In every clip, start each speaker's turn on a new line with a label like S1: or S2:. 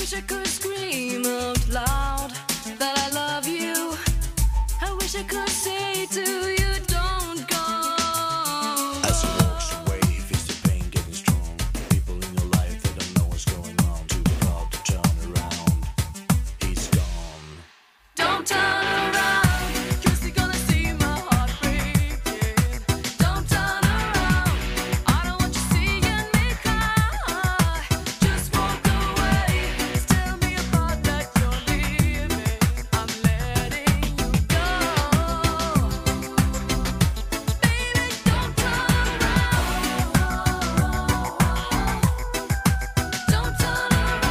S1: wish I could scream out loud that I love you. I wish I could say to you, don't go.
S2: As he walks away, he feels the pain getting strong. People in your life, they don't know what's going on. Too proud to turn around. He's gone.
S1: Don't turn around, you're still gonna see my heart breaking. Don't turn around, I don't want you seeing me cry. Just walk away, tell me about that you're leaving. I'm letting you go. Baby, don't turn around. Don't turn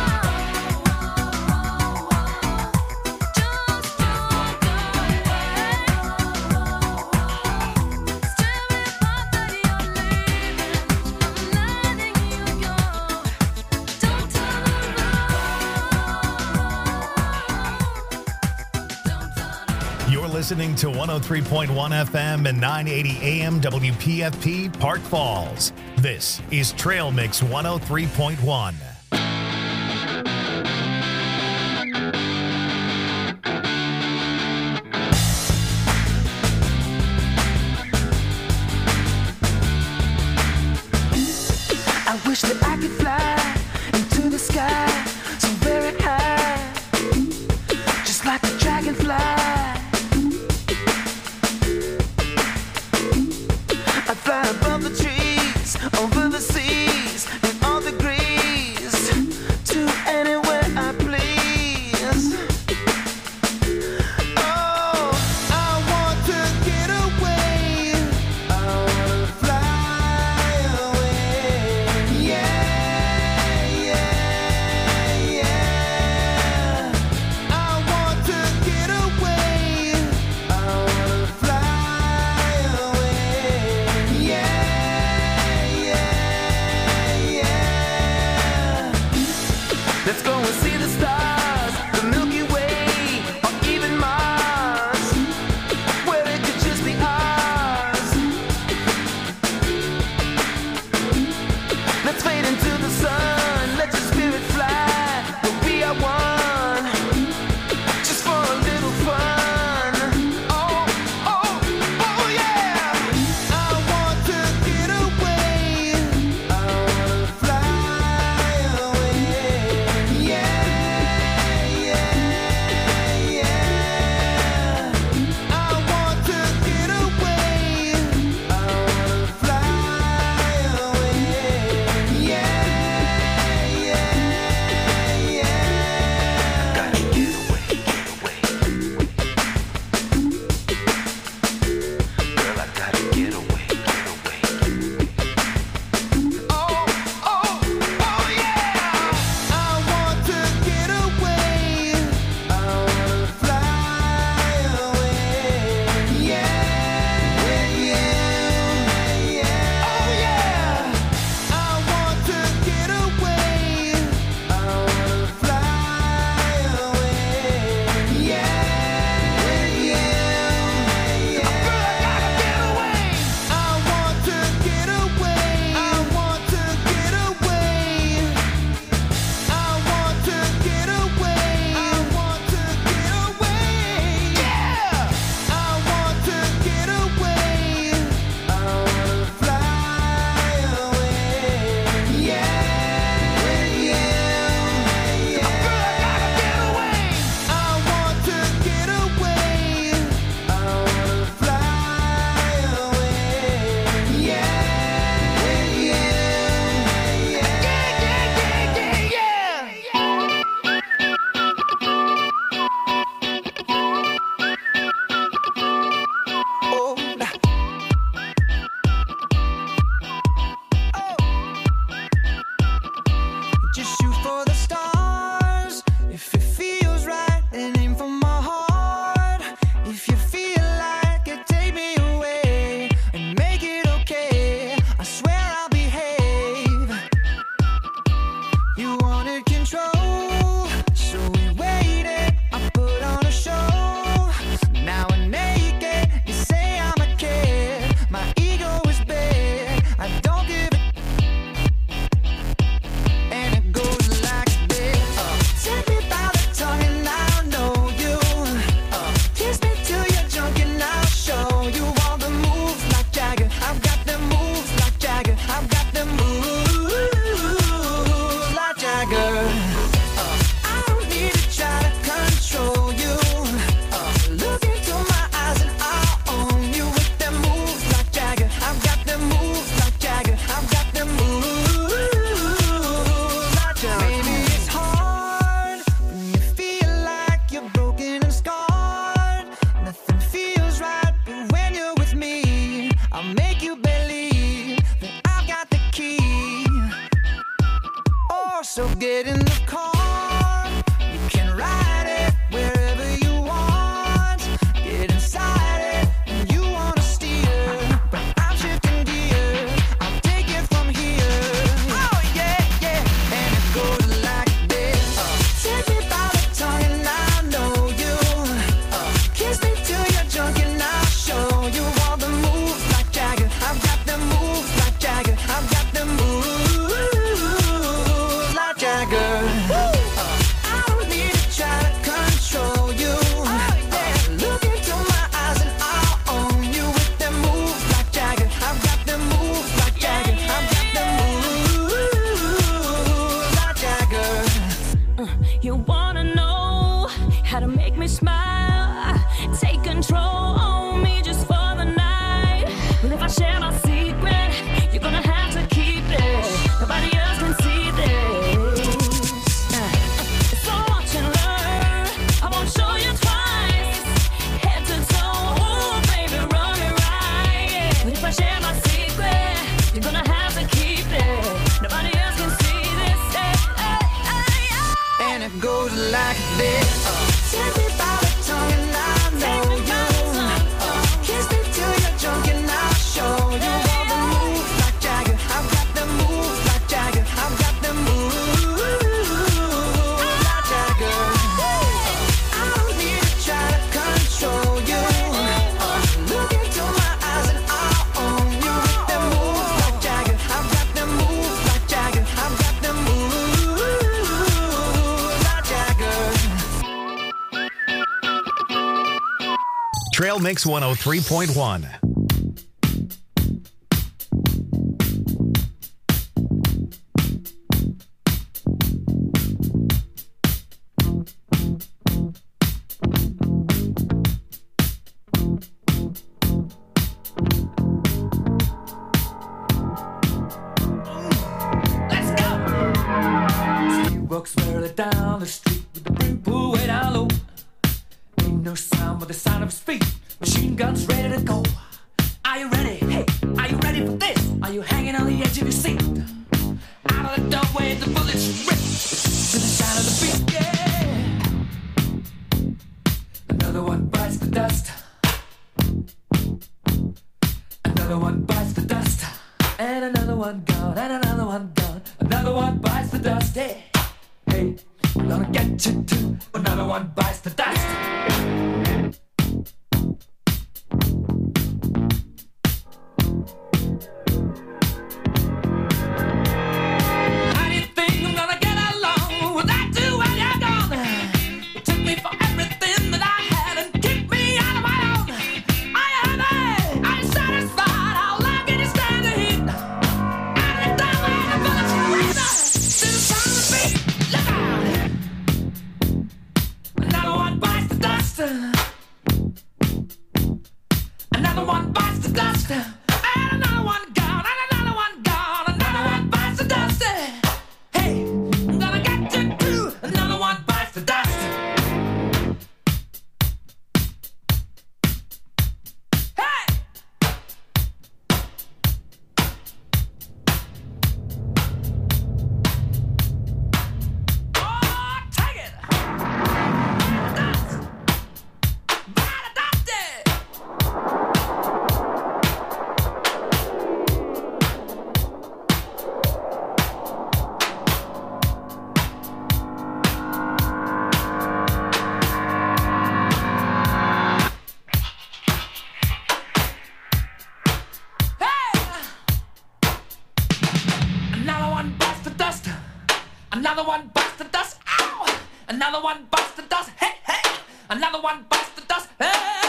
S3: You're listening to 103.1 FM and 980 AM WPFP Park Falls. This is Trail Mix 103.1.
S4: I wish that I could fly into the sky so very high, just like a dragonfly. I'd fly above the trees, over the seas, in all degrees. So get in the car. You can ride it wherever you want. Get inside it and you wanna steer. But I'm shifting gear. I'll take it from here. Oh yeah, yeah. And it goes like this. Take me by the tongue and I know you. Kiss me till you're drunk and I'll show you all the moves like Jagger. I've got them moves like Jagger. I've got them moves. Jagger. I don't need to try to control you. Look into my eyes and I'll own you with them moves like Jagger. I've got them moves like Jagger. I've got them moves like Jagger.
S1: You wanna know how to make me smile? Take control on me just for the night. Well, if I share my secret, you're gonna have to keep it. Nobody else can see this. So watch and learn. I won't show you twice. Head to toe, ooh, baby, run it right. But if I share my secret, you're gonna have to keep it. Nobody else can see this.
S4: And it goes like this. Take me by the tongue and I know you. Kiss me till you're drunk and I'll show you all the moves like Jagger. I've got them moves like Jagger. I've got them moves like Jagger. I don't need to try to control you. Look into my eyes and I'll own you with them moves like Jagger. I've got them moves like Jagger. I've got them moves like Jagger.
S3: Trail Mix 103.1.
S4: Let's go! He walks merrily down the street with the brim pulled way down low. Ain't no sound but the sound of his feet. Machine guns ready to go. Are you ready? Hey, are you ready for this? Are you hanging on the edge of your seat? Out of the doorway, the bullets rip to the sound of the beat. Yeah. Another one bites the dust. Another one bites the dust. And another one gone. And another one gone. Another one bites the dust. Hey, hey, I'm gonna get you too. Another one bites the dust. How do you think I'm gonna get along without you when you're gone? You took me for everything that I had and kicked me out of my own. Are you happy? Are you satisfied? How long can you stand the heat? Out of the doorway, the bullets rip to the sound of the beat. Look out! Another one bites the dust. Another one bites the dust. And another one gone. And another one gone. Another one bites the dust. Hey, I'm gonna get you too. Another one bites the dust. Hey! Oh, take it! Dust! Gotta dust it! Hey! Another one bites the dust. Another one bites the dust. Ow! Another one bites the dust. Hey, hey! Another one bites the dust. Hey!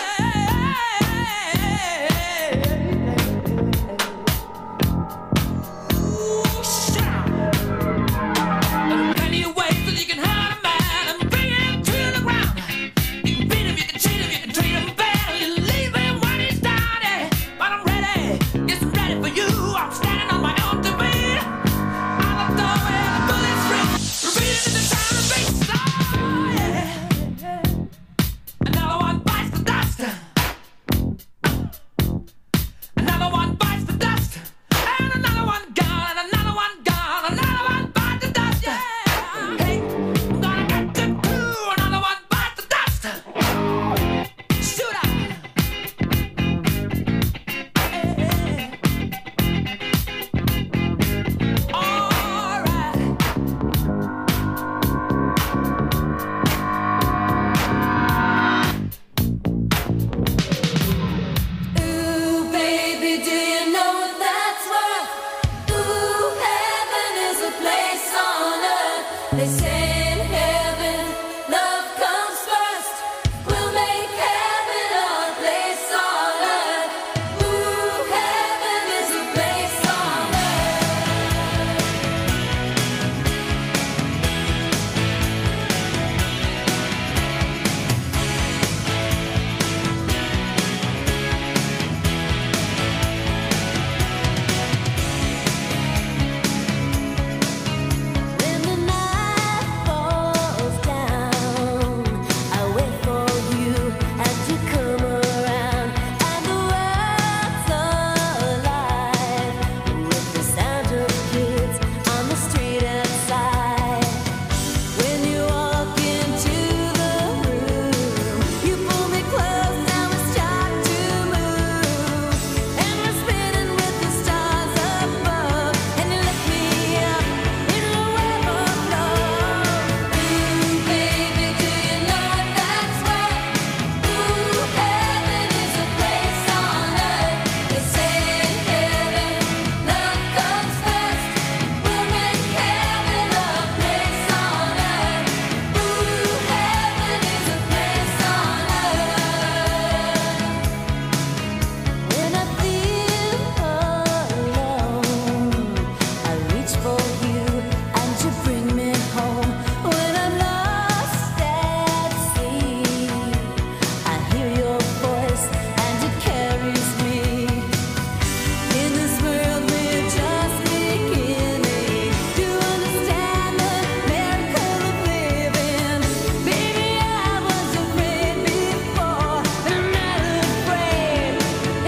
S4: Ooh, shout! There are plenty of ways that you can hurt a man and bring him to the ground. You can beat him, you can cheat him, you can treat him bad, or you leave him when he's down. But I'm ready, yes, I'm ready for you. I'm standing on my own two feet. Out the doorway, the bullets rip, repeating the sound of beats. Oh, yeah. Another one bites the dust.
S1: They say in heaven, love comes first. We'll make heaven a place on earth. Ooh, heaven is a place on When the night falls down, I wait for you and you come around, and the world's alive with the sound of kids on the street outside. When you walk into the room, you pull me close, now we start to move, and we're spinning with the stars above, and you lift me up in a web of love. Ooh, baby, do you know what that's worth? Ooh, heaven is a place on earth. They say in heaven, love comes first. We'll make heaven a place on earth. Ooh, heaven is a place on earth. When I feel alone, I reach for you and you bring me home. When I'm lost at sea, I hear your voice and it carries me. In this world we're just beginning to understand the miracle of living. Baby, I was afraid before, but I'm not afraid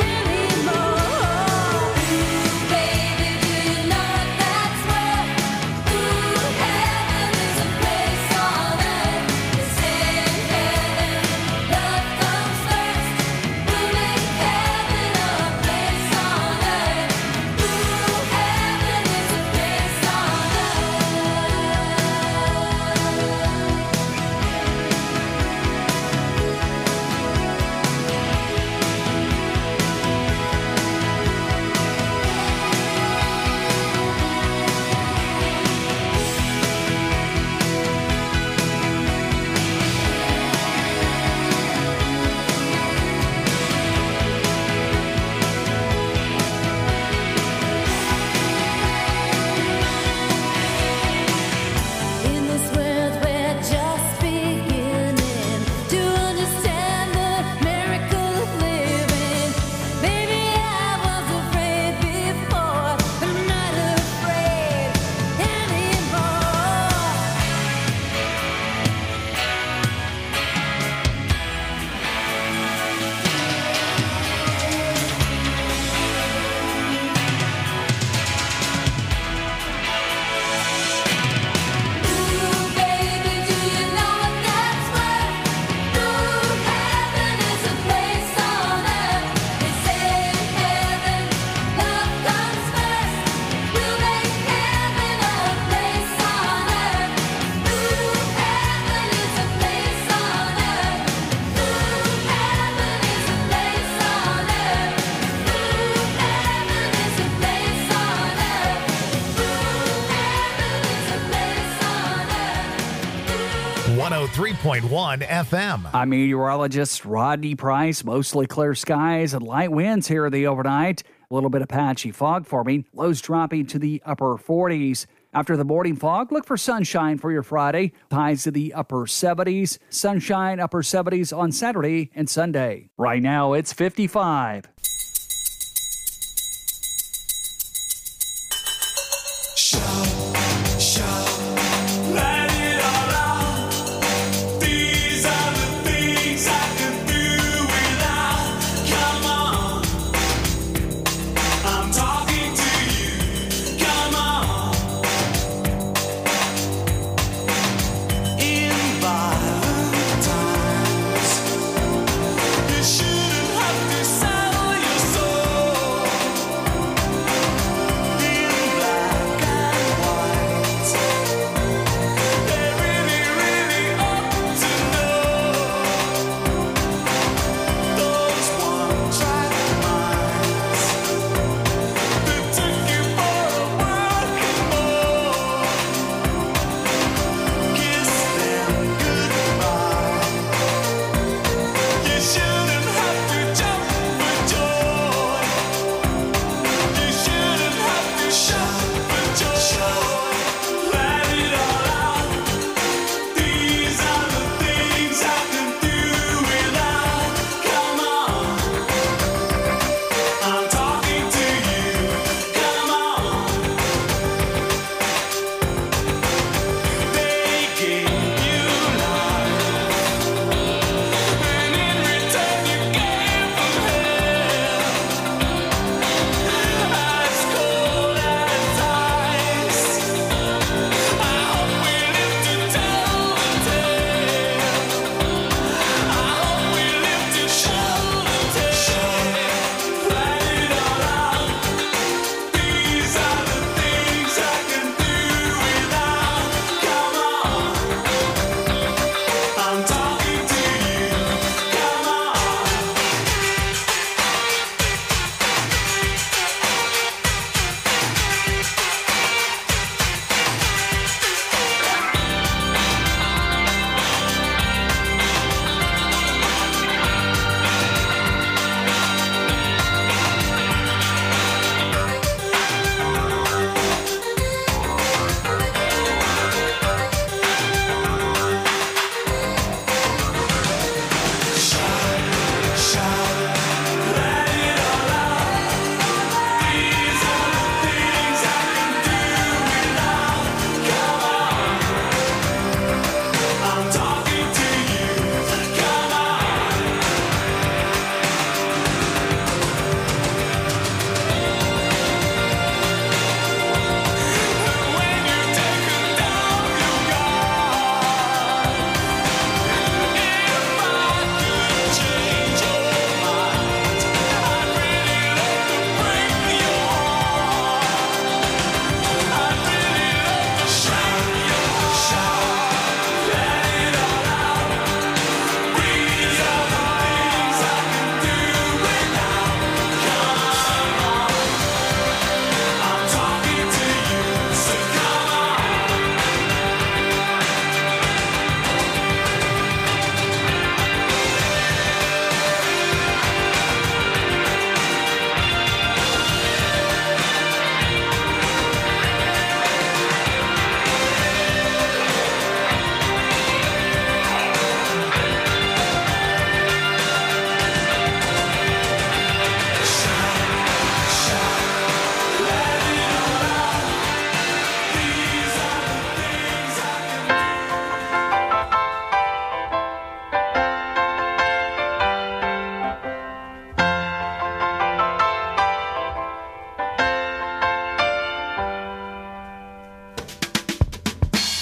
S1: anymore. Baby, do you know what that's worth? Ooh, heaven is a place on earth. They say in heaven, love comes first. We'll make heaven a place on earth. Ooh, heaven is a place on In this world we're just beginning to understand the miracle of living. Baby, I was afraid before, but I'm not afraid anymore. Ooh, baby, do you know what that's worth? Ooh, heaven is a place on earth. They say in heaven, love comes first. We'll make heaven a place on earth. Ooh, heaven is a place on earth. Ooh, heaven is a place on earth. Ooh, heaven is a place on earth. Ooh, heaven is a place on earth.
S3: 103.1 FM.
S5: I'm meteorologist Rodney Price. Mostly clear skies and light winds here in the overnight. A little bit of patchy fog forming. Lows dropping to the upper 40s. After the morning fog, look for sunshine for your Friday. Highs to the upper 70s. Sunshine upper 70s on Saturday and Sunday. Right now, it's 55.
S6: Let it all out. These are the things I can do without. Come on, I'm talking to you. Come on. In violent times, you shouldn't have to settle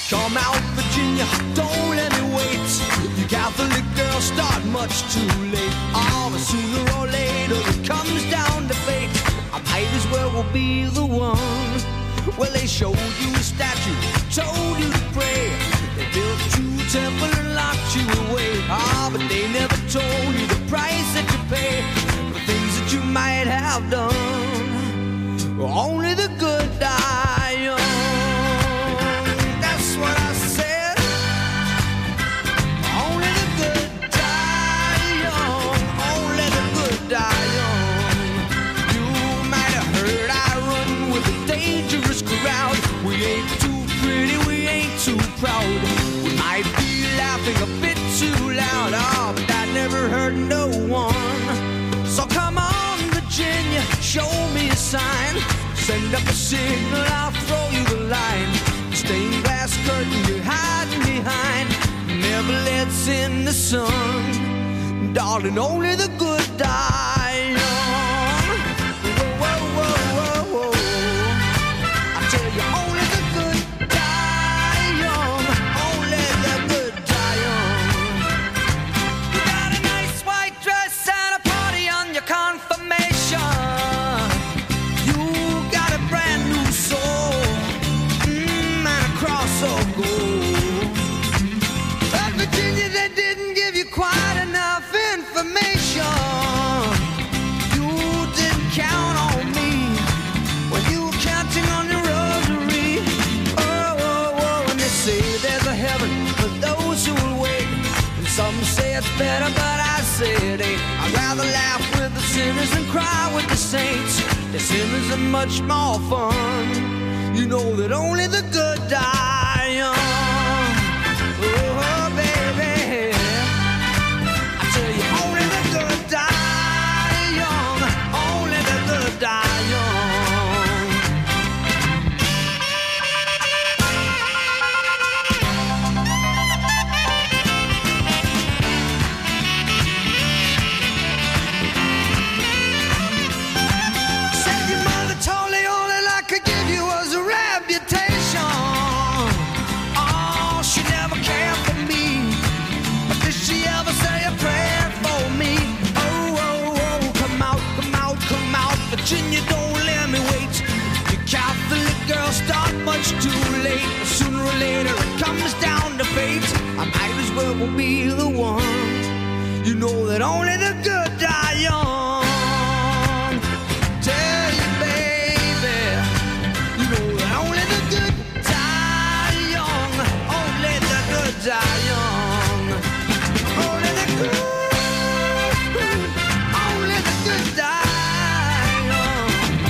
S4: Come out, Virginia, don't let me wait. You Catholic girls start much too late. Oh, but sooner or later it comes down to fate. I might as well be the one. Well, they showed you a statue, told you to pray. They built you a temple and locked you away. Ah, but they never told you the price that you pay for things that you might have done. Only the good die young. That's what I said. Only the good die young. Only the good die young. You might have heard I run with a dangerous crowd. We ain't too pretty, we ain't too proud. We might be laughing a bit too loud. Oh, but that never hurt no one. So come on, Virginia, show me a sign. Send up a signal, I'll throw you the line. Stained glass curtain you're hiding behind never lets in the sun. Darling, only the good die young. Whoa, whoa, whoa, whoa, whoa. I tell you, only the good die young. Only the good die young. You got a nice white dress and a party on your confirmation. You got a brand new soul, and a cross of gold. But Virginia, they didn't give you quite enough information. You didn't count on me when you were counting on your rosary. Oh, oh, oh, and they say there's a heaven for those who will wait. And some say it's better, but I say it ain't. I'd rather laugh with the sinners than cry with the saints. The sinners are much more fun. You know that only the good die young. Oh, baby, I tell you, only the good die young. Only the good die young. Said your mother told me all that I could give you was a reputation. Oh, she never cared for me. But did she ever say a prayer for me? Oh, oh, oh, come out, come out, come out. Virginia, don't let me wait. You Catholic girls start much too late. Sooner or later it comes down to fate. I might as well be the one. You know that only the good die young. Tell you, baby, you know that only the good die young. Only the good die young. Only the good, only the good die young.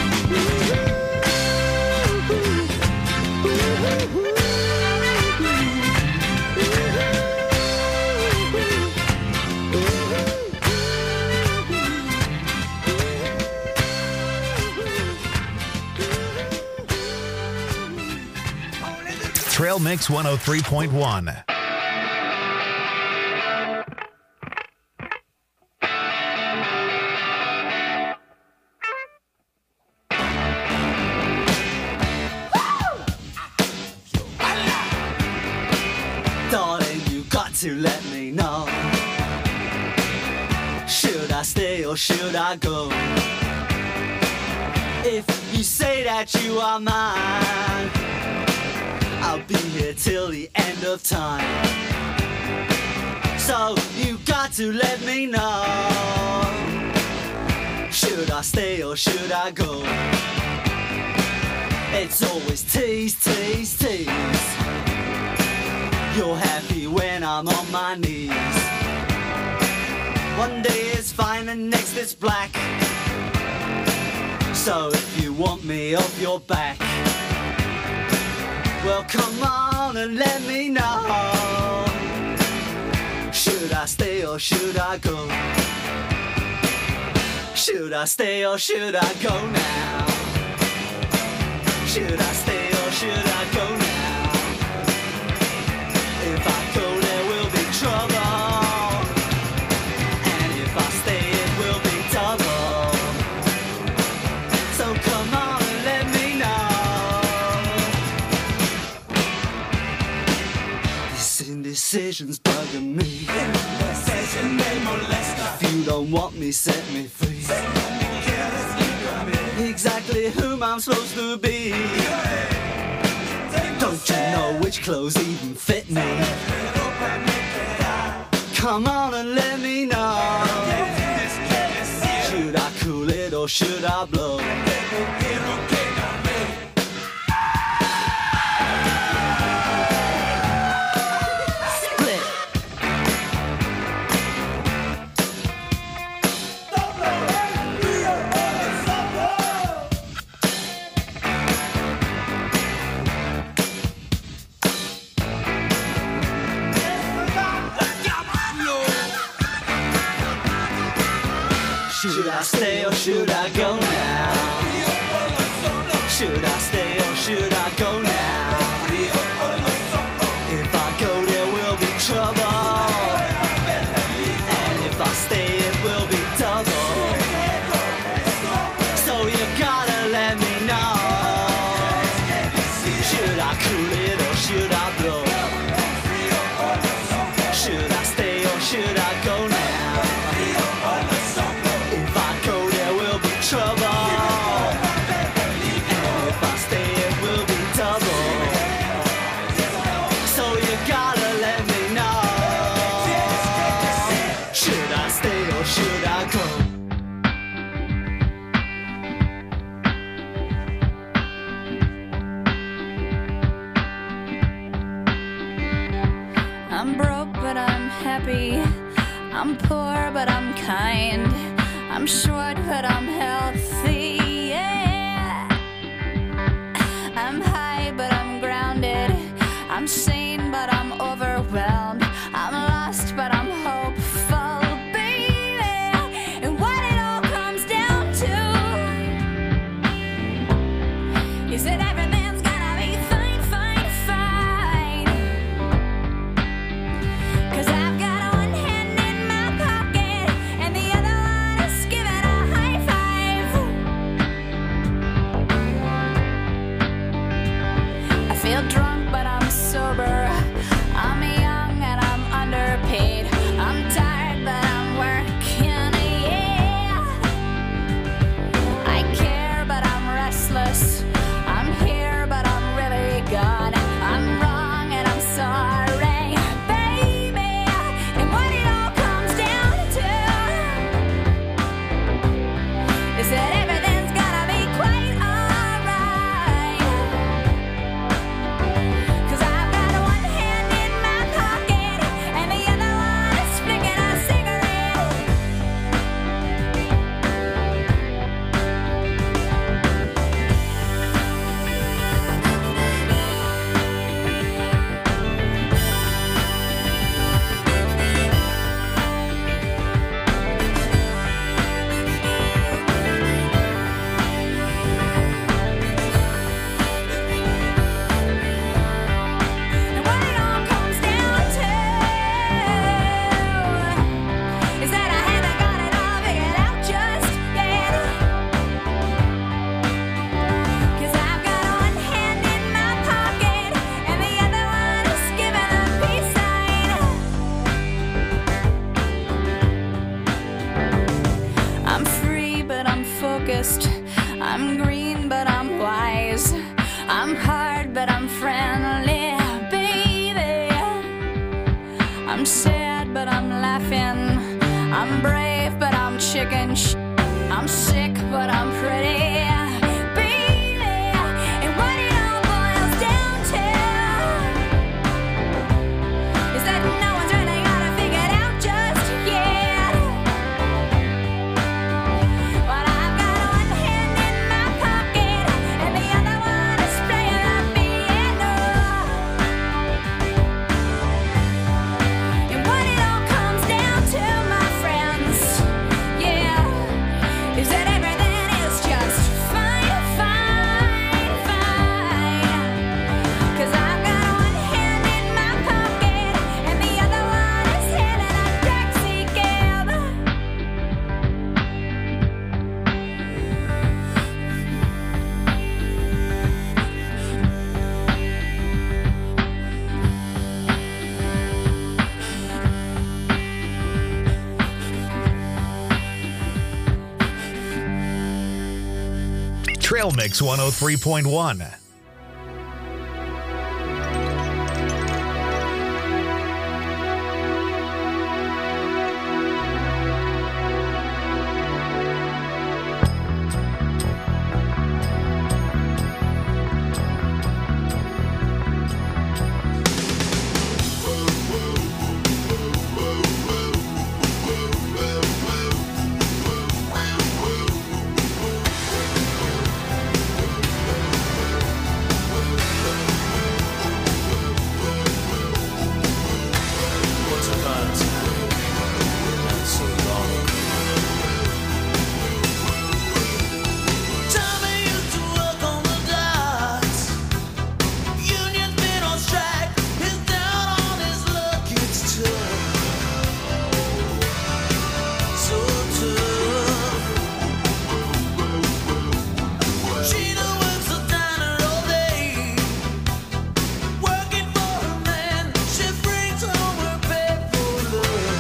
S3: Trail Mix 103.1.
S7: Darling, you got to let me know. Should I stay or should I go? If you say that you are mine, I'll be here till the end of time. So you got to let me know. Should I stay or should I go? It's always tease, tease, tease. You're happy when I'm on my knees. One day it's fine and next it's black. So if you want me off your back, well come on and let me know. Should I stay or should I go? Should I stay or should I go now? Should I stay or should I go now? If I go there will be trouble, and if I stay it will be double. So come on and let me know. Indecision's bugging me. If you don't want me, set me free. Exactly whom I'm supposed to be. Don't you know which clothes even fit me? Come on and let me know. Should I cool it or should I blow? Split. Should I stay or should I go now? Should I stay or should I go now? If I go there will be trouble, and if I stay it will be double. So you gotta let me know. Should I cool it or should I blow? Should I stay or should I go now? If I go there will be trouble, and if I stay it will be double. So you gotta let me know. Should I stay or should I go?
S8: I'm broke, but I'm happy. I'm poor, but I'm kind. I'm short, but I'm healthy. Yeah. I'm high, but I'm grounded. I'm sane, but I'm overwhelmed. I'm lost, but I'm hopeful, baby. And what it all comes down to is that everything's gonna be fine, fine, fine. 'Cause I've got one hand in my pocket and the other one is giving a high five. I feel drunk, but I'm sober. I'm young and I'm underpaid. I'm tired, but I'm working, yeah. I care, but I'm restless. I'm here, but I'm really gone. I'm wrong and I'm sorry, baby. And what it all comes down to is that everything's gonna be quite alright. 'Cause I've got one hand in my pocket and the other one is flicking a cigarette. And what it all comes down to is that I haven't got it all figured out just yet. 'Cause I've got one hand in my pocket and the other one is giving a peace sign. I'm free, but I'm focused. I'm green, but I'm wise. I'm hard, but I'm friendly, baby. I'm sad, but I'm laughing. I'm brave, but I'm chicken. I'm sick, but I'm pretty, baby. And what it all boils down to is that no one's really got it figured out just yet. But I've got one hand in my pocket and the other one is playing the piano. And what it all comes down to, my friends, yeah, is that everything is just
S3: Trail Mix 103.1.
S6: Once upon a time, not so long ago. Tommy used to work on the docks. Union's been on strike. He's down on his luck. It's tough, so tough. Gina works the diner all day, working for her man. She brings home her pay for love,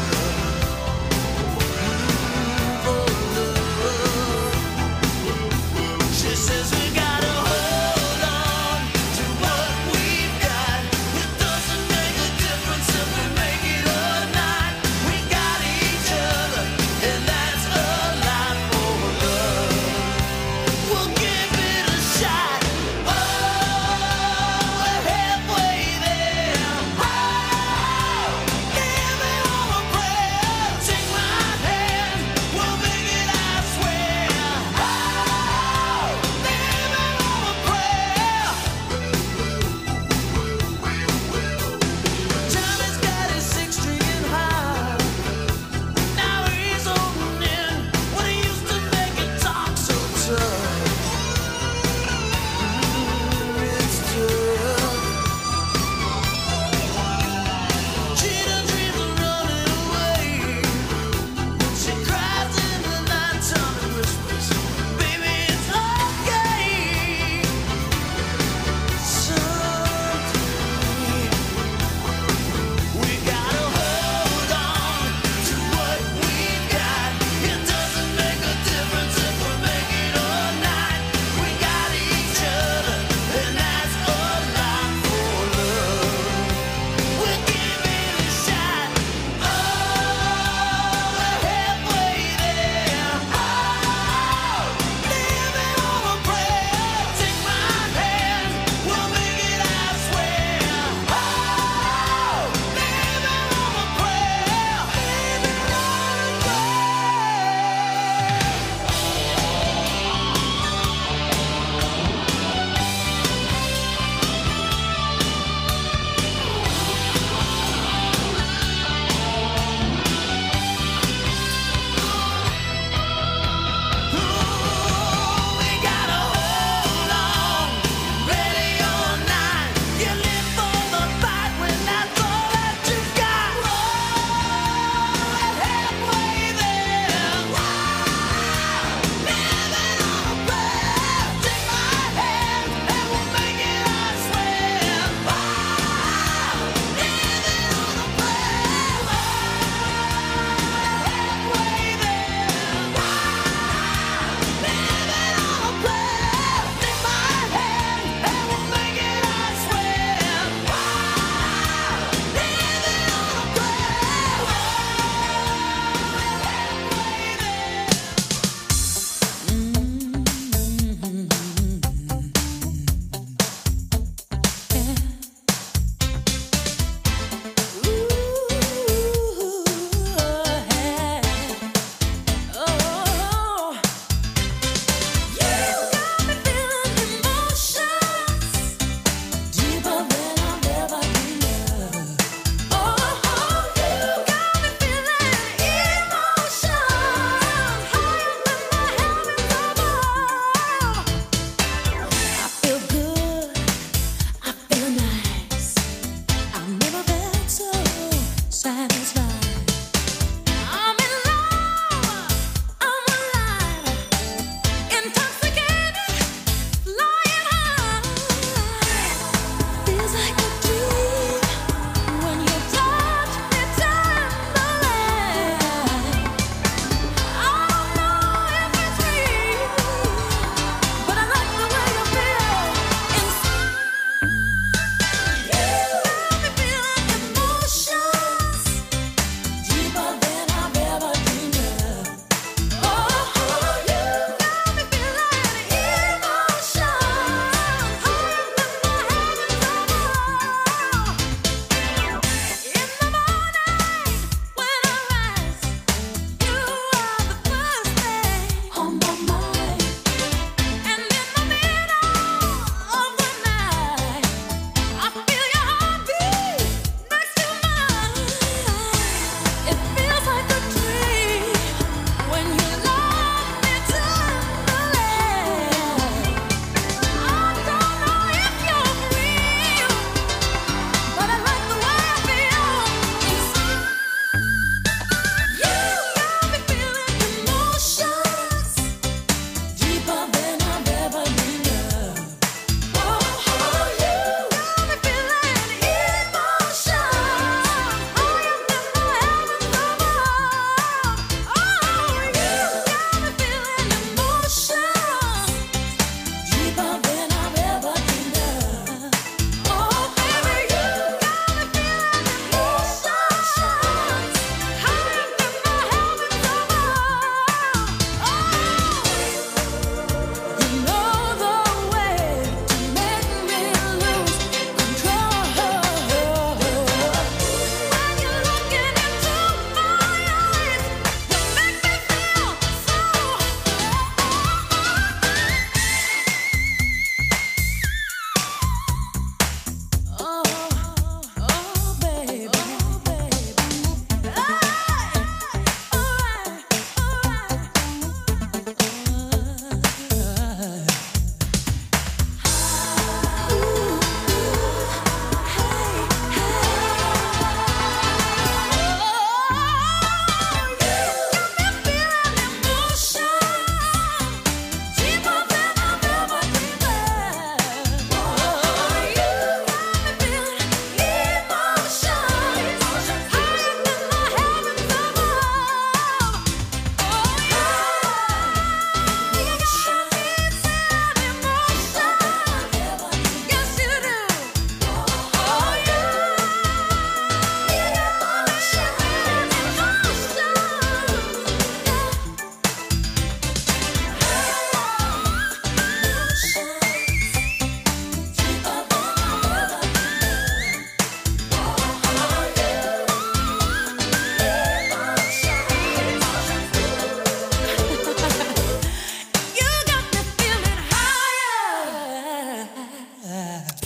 S6: for love. She says we gotta hold on to what we've got. It doesn't make a difference if we make it or not. We got each other, and that's a lot for love. We'll give it a shot. Oh, we're halfway there. Oh, give me all a prayer. Take my hand, we'll make it, I swear. Oh, give me all a prayer. Tommy's got his six stringing high. Now he's holding in when he used to make it talk so tough. It's tough. Gina dreams of running away. She cries in the night, Tommy whispers, "Baby, it's okay. Someday we gotta hold on to what we've got. It doesn't make a difference if we make it or not. We got each other, and that's a lot for love. We'll give it a shot. Oh, we're halfway there. Oh, live it on a prayer. Take my hand, we'll make it, I swear. Oh, live it on a prayer. Live it on a we gotta hold on, ready or not. You live for the fight when that's all that you got. Oh, halfway there. Live it on a prayer. Take my hand and we'll make it, I swear. Oh, live it on a prayer. Halfway there. Live it on a prayer. Take my hand and we'll make it, I swear. Live it on a prayer.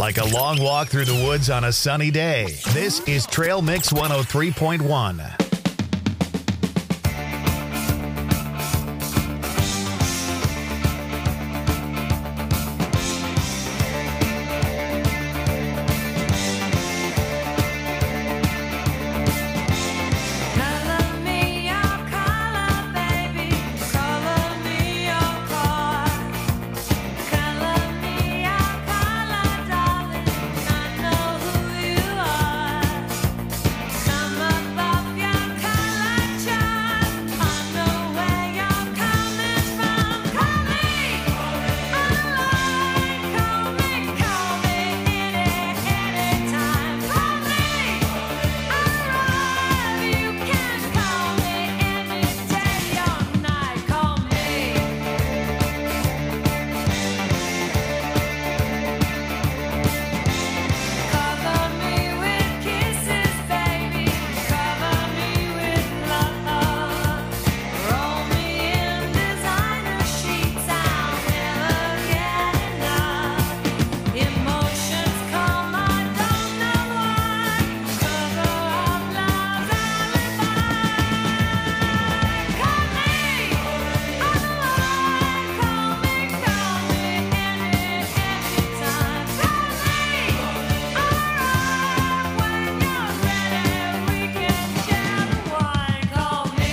S3: like a long walk through the woods on a sunny day. This is Trail Mix 103.1.
S1: Color me your color, baby. Color me your car. Color me your color, darling. I know who you are. Come above your color chart. I know where you're coming from. Call me online. Call me anytime. Call me online. You can call me any day or night. Call me. Cover me with kisses, baby. Cover me with love. Roll me in designer sheets. I'll never get enough. Emotions come, I don't know why. Cover up love's alibi. Call me online. Call me anytime. Call me alright when you're ready. We can share the wine. Call me.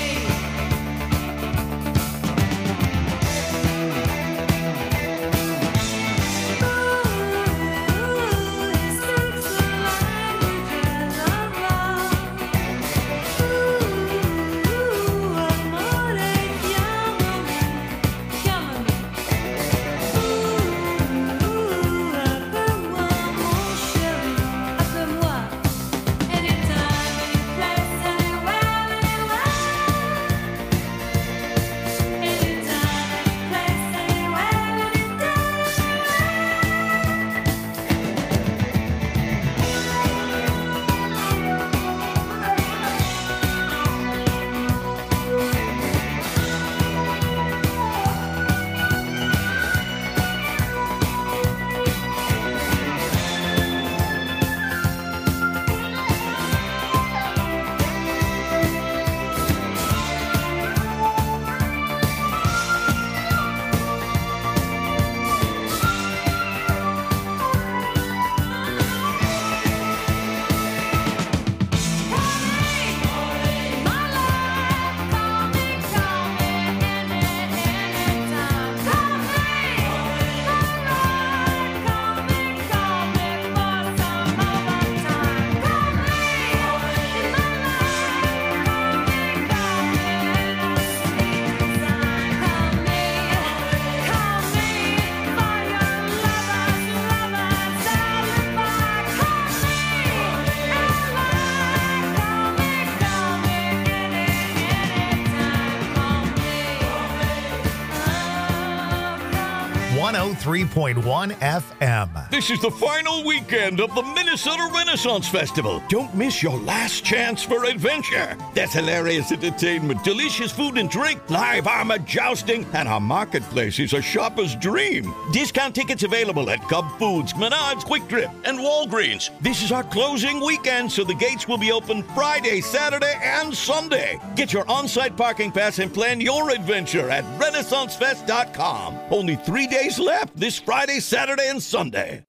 S3: One 103.1 FM.
S9: This is the final weekend of the Minnesota Renaissance Festival. Don't miss your last chance for adventure. There's hilarious entertainment, delicious food and drink, live armor jousting, and our marketplace is a shopper's dream. Discount tickets available at Cub Foods, Menards, Quick Trip, and Walgreens. This is our closing weekend, so the gates will be open Friday, Saturday, and Sunday. Get your on-site parking pass and plan your adventure at RenaissanceFest.com. Only 3 days left this Friday, Saturday, and Sunday.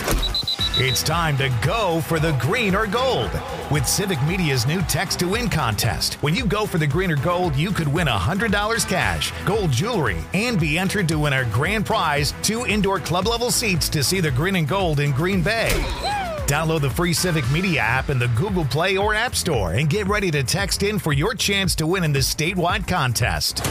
S3: It's time to go for the green or gold with Civic Media's new Text to Win contest. When you go for the green or gold, you could win $100 cash, gold jewelry, and be entered to win our grand prize, 2 indoor club level seats to see the green and gold in Green Bay. Download the free Civic Media app in the Google Play or App Store and get ready to text in for your chance to win in this statewide contest.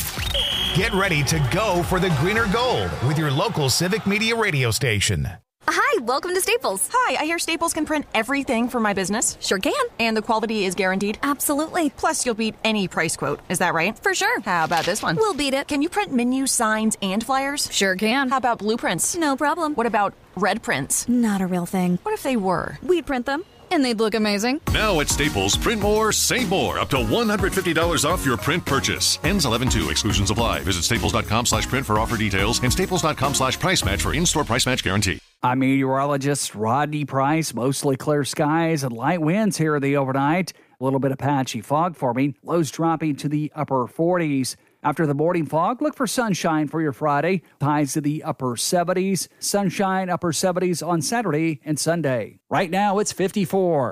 S3: Get ready to go for the green or gold with your local Civic Media radio station.
S10: Hi, welcome to Staples.
S11: Hi, I hear Staples can print everything for my business.
S10: Sure can.
S11: And the quality is guaranteed?
S10: Absolutely.
S11: Plus, you'll beat any price quote. Is that right?
S10: For sure.
S11: How about this one?
S10: We'll beat it.
S11: Can you print menus, signs, and flyers?
S10: Sure can.
S11: How about blueprints?
S10: No problem.
S11: What about red prints?
S10: Not a real thing.
S11: What if they were?
S10: We'd print them, and they'd look amazing.
S12: Now at Staples, print more, save more. Up to $150 off your print purchase. Ends 11/2. Exclusions apply. Visit staples.com/print for offer details and staples.com/price match for in-store price match guarantee.
S5: I'm meteorologist Rodney Price. Mostly clear skies and light winds here the overnight. A little bit of patchy fog forming. Lows dropping to the upper 40s. After the morning fog, look for sunshine for your Friday. Highs to the upper 70s. Sunshine upper 70s on Saturday and Sunday. Right now it's 54.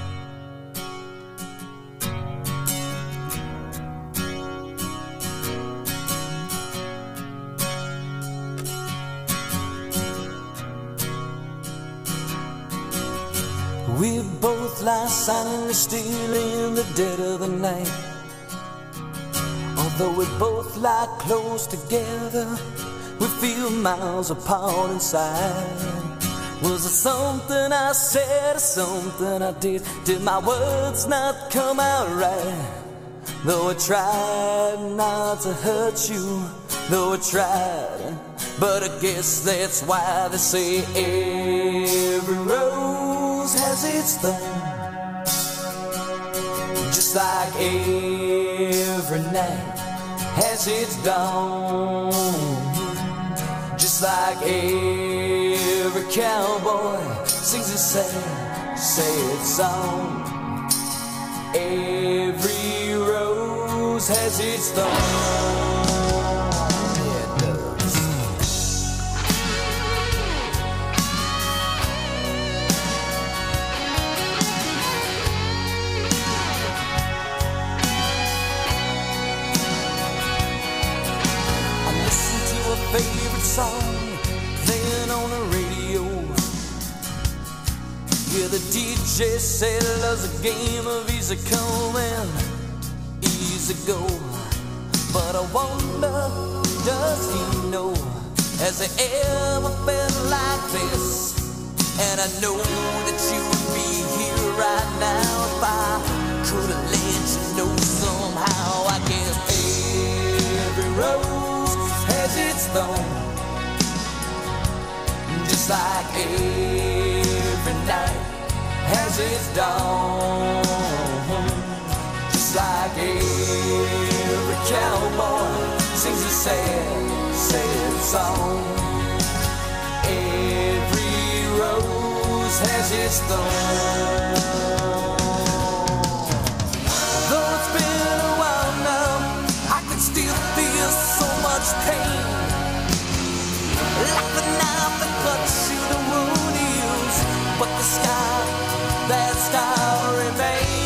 S7: We both lie silently still in the dead of the night. Although we both lie close together, we feel miles apart inside. Was it something I said or something I did? Did my words not come out right? Though I tried not to hurt you, though I tried, but I guess that's why they say every rose has its thorn. Just like every night has its dawn. Just like every cowboy sings a sad, sad song. Every rose has its thorn. Favorite song playing on the radio. Yeah, the DJ said love's a game of easy come and easy go. But I wonder, does he know? Has he ever felt like this? And I know that you would be here right now if I could have let you know somehow. I guess every rose has its thorn. Just like every night has its dawn. Just like every cowboy sings a sad, sad song. Every rose has its thorn. Though it's been a while now, I can still feel so much pain. Like the knife that cuts you, the wound heals, but the scar, that scar remains.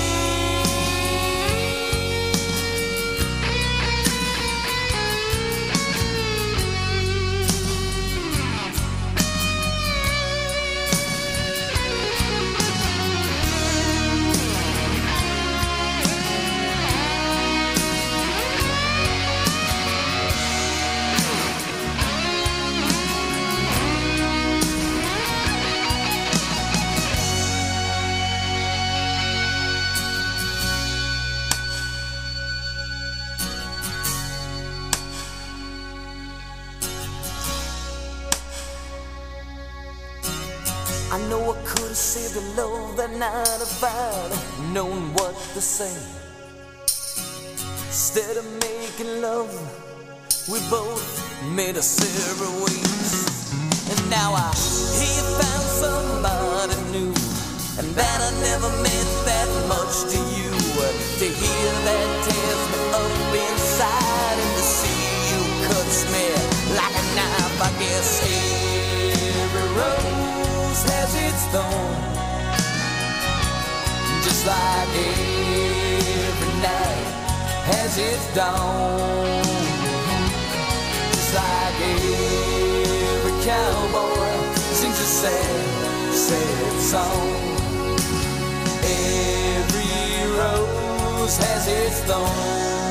S7: I know I could have saved the love that night if I'd known what to say. Instead of making love, we both made us separate ways. And now I hear you found somebody new, and that I never meant that much to you. To hear that tears me up inside, and to see you cuts me like a knife. I guess every rose has its thorn. Just like every night has its dawn. Just like every cowboy sings a sad, sad song. Every rose has its thorn.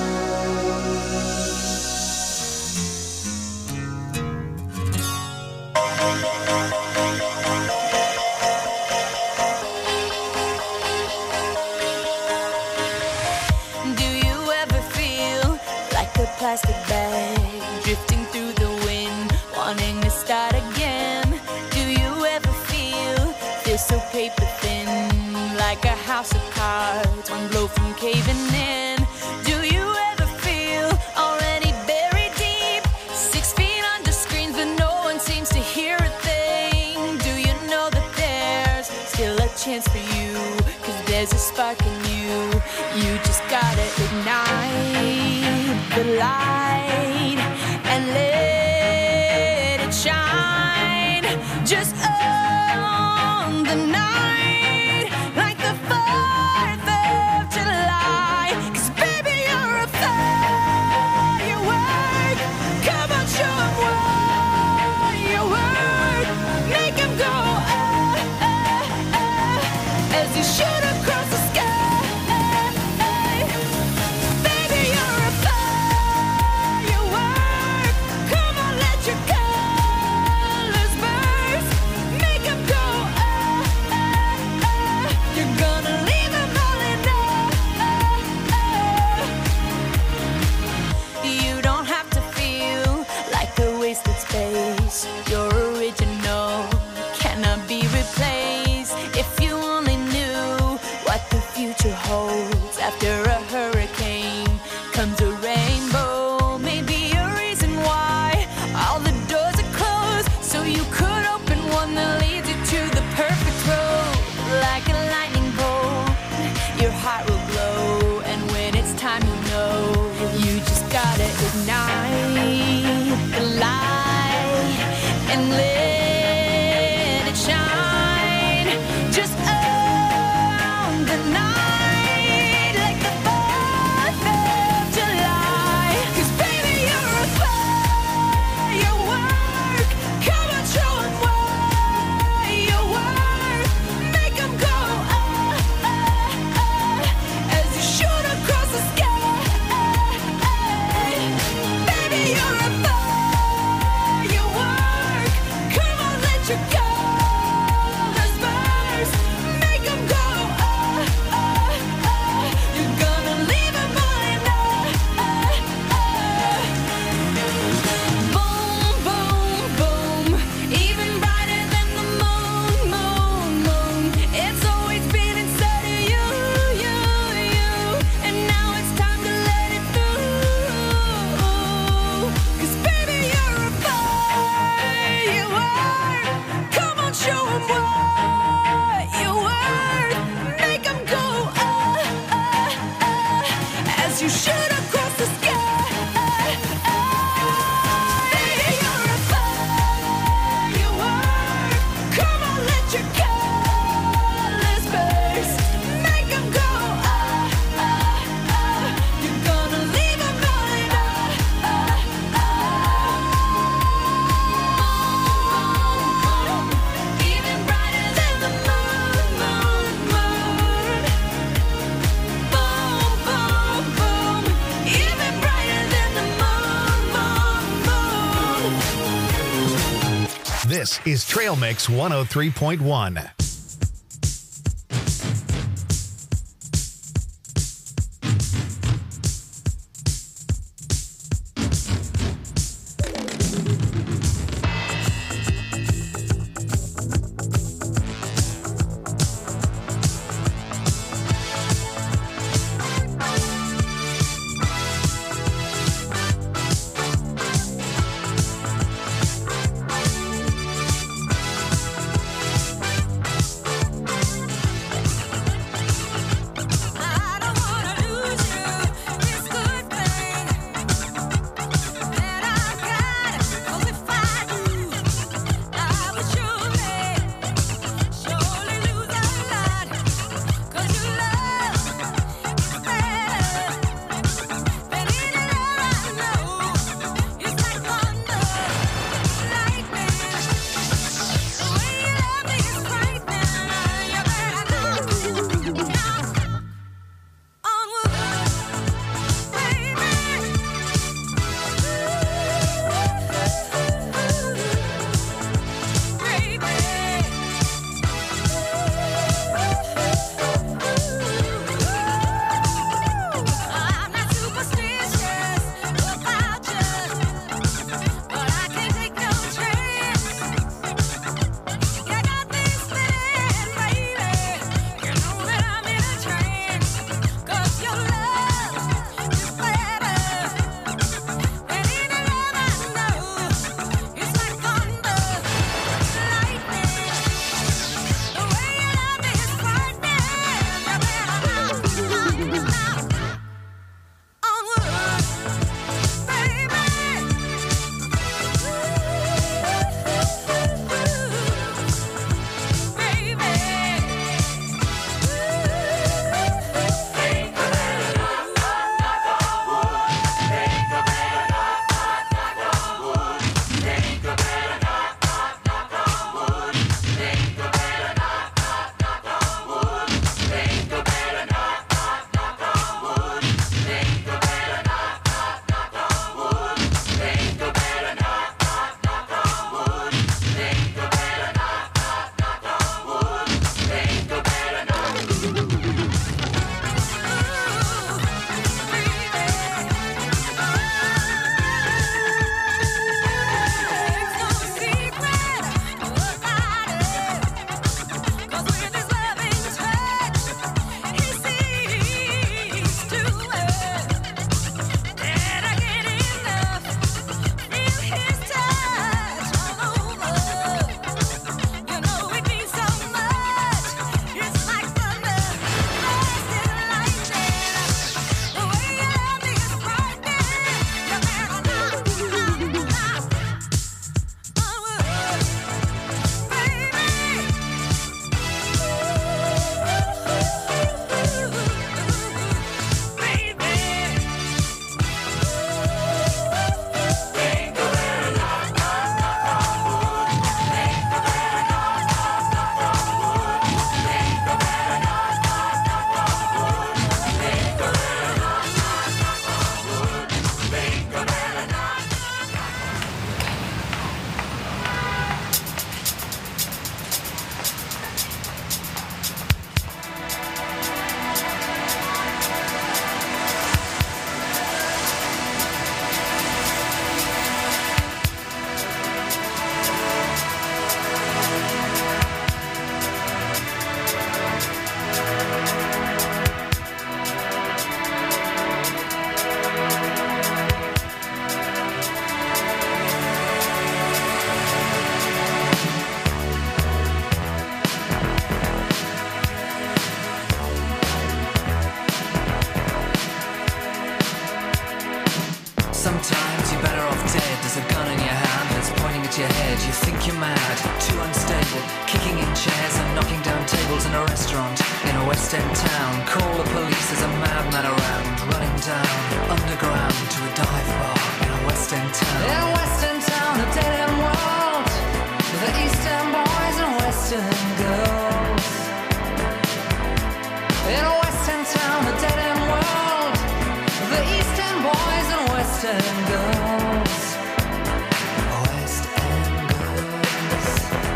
S8: Plastic bag drifting through the wind, wanting to start again. Do you ever feel so paper thin, like a house of cards, one blow from caving in? Do you ever feel already buried deep, 6 feet under screens, but no one seems to hear a thing? spark in you. You just gotta ignite the light and let it shine. Just on the night, like the 4th of July. 'Cause baby, you're a firework. Come on, show 'em what you work. Make 'em go, as you shoot across the sky. Baby, you're a firework. Come on, let your colors burst. Make 'em go, you're gonna leave 'em all in awe. You don't have to feel like a wasted space. You're original, cannot be replaced. If you only knew what the future holds. After a hurricane comes a rainbow. Maybe a reason why all the doors are closed, so you could open one that leads you to the perfect road. Like a lightning bolt, your heart will glow, and when it's time, you know you just gotta ignite the light and let it shine. Just on the night, like the 4th of July. 'Cause baby, you're a firework. Come on, show 'em what you work. Make 'em go, as you shoot across the sky. Baby, you're a firework. Come on, let your colors burst. Make 'em go, you're gonna leave 'em all in awe. Boom, boom, boom, even brighter than the moon, moon, moon. It's always been inside of you, you, you, and now it's time to let it through. 'Cause baby, you're a firework. Come on, show 'em what you worth. Make 'em go, as you shoot across the sky. Baby, you're a firework. Come on, let your colors burst. Make 'em go, you're gonna leave 'em all in awe. Even brighter than the moon, moon, moon. Boom, boom, boom, even brighter than the moon, moon, moon.
S3: This is Trail Mix 103.1.
S13: Sometimes you're better off dead. There's a gun in your hand that's pointing at your head. You think you're mad, too unstable, kicking in chairs and knocking down tables in a restaurant in a West End town. Call the police, there's a madman around, running down underground to a dive bar in a West End town. In a West End town, a dead end world, with the East End boys and West End girls. In a West End town, a dead end world, with the East End boys and West End girls. West End girls.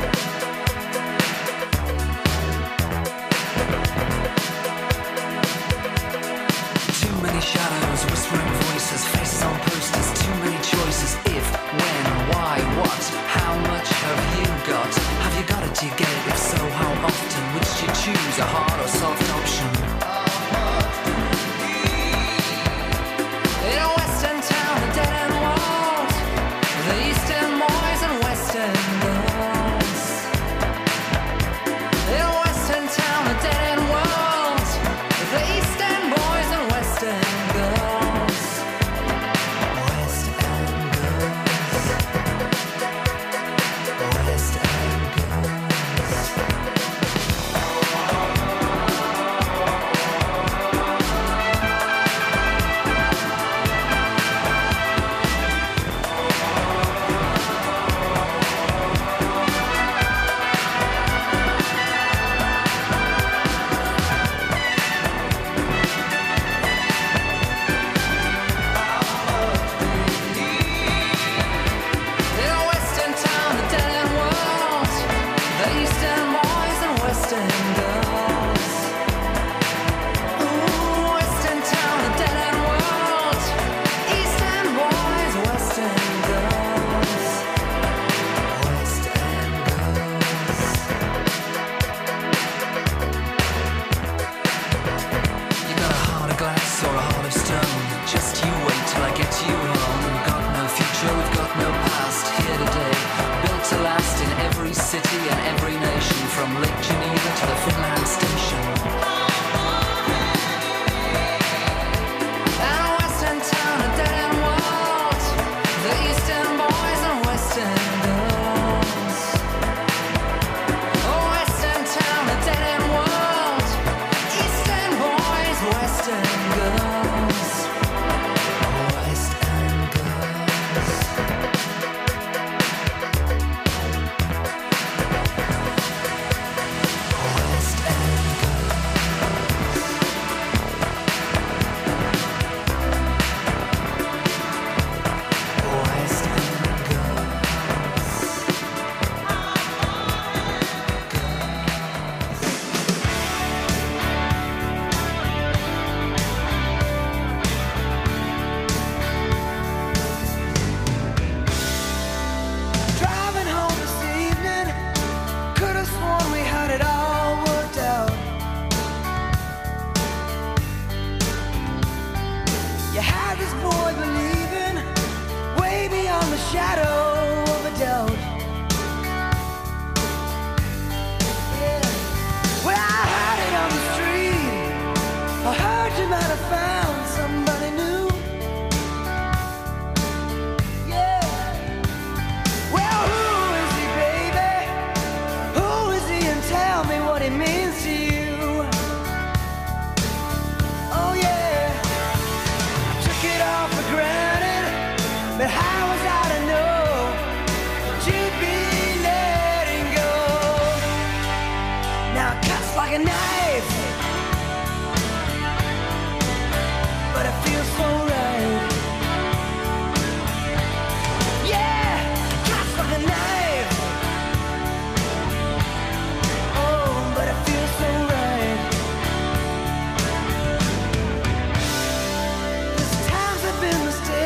S13: Too many shadows, whispering voices, faces on posters, too many choices. If, when, why, what, how much have you got? Have you got it, do you get it? If so, how often? Which do you choose, a hard or soft option? In a West End town, a dead end world, the East End boys and West End girls. In a West End town, a dead end world, the East End boys and West End girls. West End girls. West End girls. In a West End town, a dead end world, the East End boys and West End girls. Ooh, West End town, a dead end world, East End boys, West End girls. West End girls. You got a heart of glass or a heart of stone. Just you wait till I get you home. We've got no future, we've got no past. Here today, built to last in every city and every nation, from Lake Geneva to the Finland station. And a West End town, a dead end world, the East End boys and West End girls. Oh, West End town, a dead end world, East End boys, West End girls. West End girls. West End girls. West End
S4: Driving home this evening, could have sworn we had it all worked out. You had this boy believing way beyond the shadow